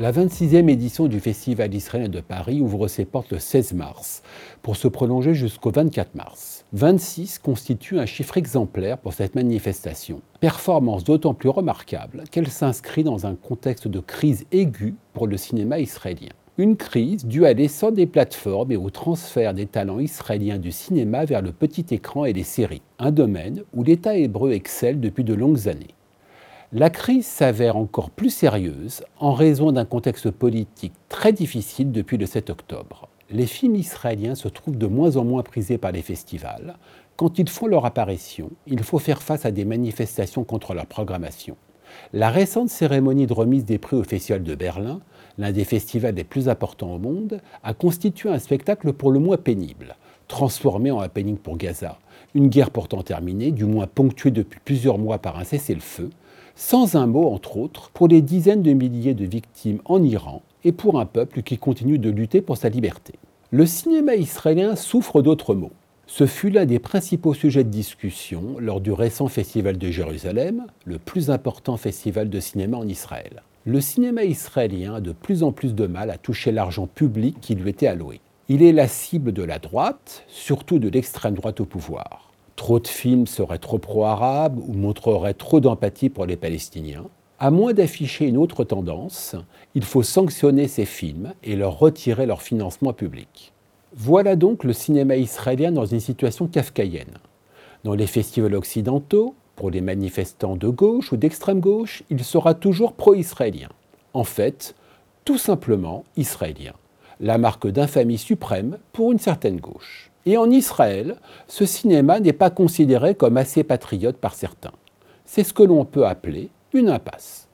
La 26e édition du Festival israélien de Paris ouvre ses portes le 16 mars pour se prolonger jusqu'au 24 mars. 26 constitue un chiffre exemplaire pour cette manifestation, performance d'autant plus remarquable qu'elle s'inscrit dans un contexte de crise aiguë pour le cinéma israélien. Une crise due à l'essor des plateformes et au transfert des talents israéliens du cinéma vers le petit écran et les séries, un domaine où l'État hébreu excelle depuis de longues années. La crise s'avère encore plus sérieuse en raison d'un contexte politique très difficile depuis le 7 octobre. Les films israéliens se trouvent de moins en moins prisés par les festivals. Quand ils font leur apparition, il faut faire face à des manifestations contre leur programmation. La récente cérémonie de remise des prix au Festival de Berlin, l'un des festivals les plus importants au monde, a constitué un spectacle pour le moins pénible, transformé en happening pour Gaza, une guerre pourtant terminée, du moins ponctuée depuis plusieurs mois par un cessez-le-feu, sans un mot, entre autres, pour les dizaines de milliers de victimes en Iran et pour un peuple qui continue de lutter pour sa liberté. Le cinéma israélien souffre d'autres maux. Ce fut l'un des principaux sujets de discussion lors du récent Festival de Jérusalem, le plus important festival de cinéma en Israël. Le cinéma israélien a de plus en plus de mal à toucher l'argent public qui lui était alloué. Il est la cible de la droite, surtout de l'extrême droite au pouvoir. Trop de films seraient trop pro-arabes ou montreraient trop d'empathie pour les Palestiniens. À moins d'afficher une autre tendance, il faut sanctionner ces films et leur retirer leur financement public. Voilà donc le cinéma israélien dans une situation kafkaïenne. Dans les festivals occidentaux, pour les manifestants de gauche ou d'extrême gauche, il sera toujours pro-israélien. En fait, tout simplement israélien. La marque d'infamie suprême pour une certaine gauche. Et en Israël, ce cinéma n'est pas considéré comme assez patriote par certains. C'est ce que l'on peut appeler une impasse.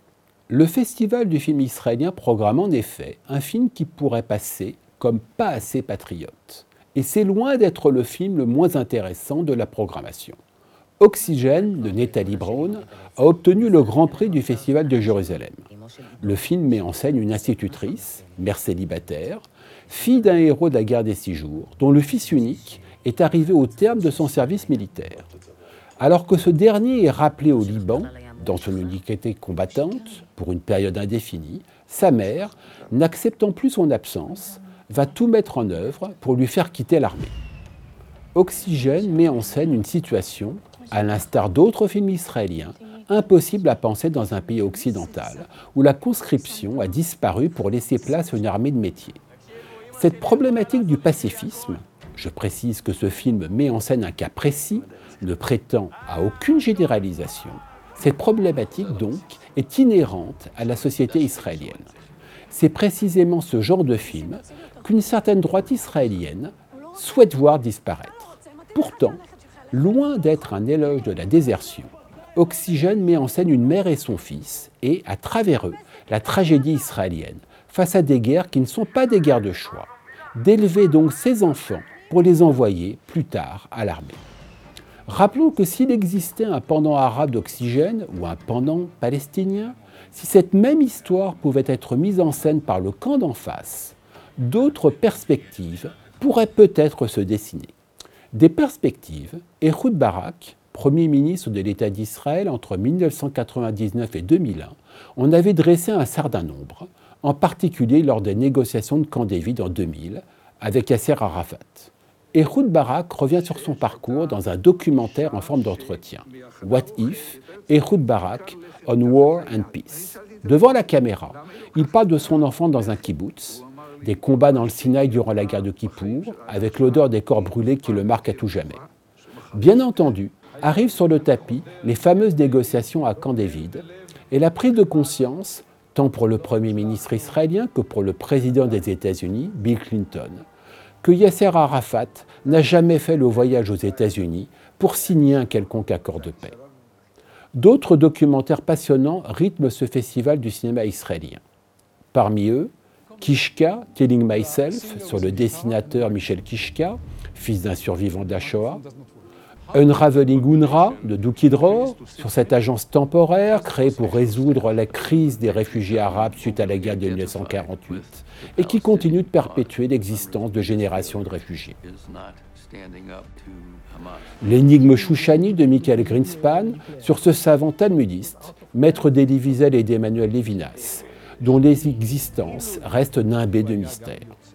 Le festival du film israélien programme en effet un film qui pourrait passer comme pas assez patriote. Et c'est loin d'être le film le moins intéressant de la programmation. Oxygène de Nathalie Brown a obtenu le Grand Prix du Festival de Jérusalem. Le film met en scène une institutrice, mère célibataire, fille d'un héros de la guerre des 6 jours, dont le fils unique est arrivé au terme de son service militaire. Alors que ce dernier est rappelé au Liban, dans son unité combattante, pour une période indéfinie, sa mère, n'acceptant plus son absence, va tout mettre en œuvre pour lui faire quitter l'armée. Oxygène met en scène une situation, à l'instar d'autres films israéliens, impossible à penser dans un pays occidental, où la conscription a disparu pour laisser place à une armée de métier. Cette problématique du pacifisme, je précise que ce film met en scène un cas précis, ne prétend à aucune généralisation, cette problématique donc est inhérente à la société israélienne. C'est précisément ce genre de film qu'une certaine droite israélienne souhaite voir disparaître. Pourtant, loin d'être un éloge de la désertion, Oxygène met en scène une mère et son fils et, à travers eux, la tragédie israélienne, face à des guerres qui ne sont pas des guerres de choix, d'élever donc ses enfants pour les envoyer plus tard à l'armée. Rappelons que s'il existait un pendant arabe d'Oxygène ou un pendant palestinien, si cette même histoire pouvait être mise en scène par le camp d'en face, d'autres perspectives pourraient peut-être se dessiner. Des perspectives, Ehud Barak, Premier ministre de l'État d'Israël entre 1999 et 2001, en avait dressé un certain nombre, en particulier lors des négociations de Camp David en 2000 avec Yasser Arafat. Ehud Barak revient sur son parcours dans un documentaire en forme d'entretien. What If? Ehud Barak on War and Peace. Devant la caméra, il parle de son enfance dans un kibbutz, des combats dans le Sinaï durant la guerre de Kippour, avec l'odeur des corps brûlés qui le marque à tout jamais. Bien entendu, arrivent sur le tapis les fameuses négociations à Camp David et la prise de conscience, tant pour le Premier ministre israélien que pour le président des États-Unis, Bill Clinton, que Yasser Arafat n'a jamais fait le voyage aux États-Unis pour signer un quelconque accord de paix. D'autres documentaires passionnants rythment ce festival du cinéma israélien. Parmi eux, Kishka, Killing Myself, sur le dessinateur Michel Kishka, fils d'un survivant de la Shoah, Unraveling UNRWA de Douki Dror, sur cette agence temporaire créée pour résoudre la crise des réfugiés arabes suite à la guerre de 1948 et qui continue de perpétuer l'existence de générations de réfugiés. L'énigme Chouchani de Michael Greenspan sur ce savant talmudiste, maître d'Elie Wiesel et d'Emmanuel Levinas, dont les existences restent nimbées de mystère.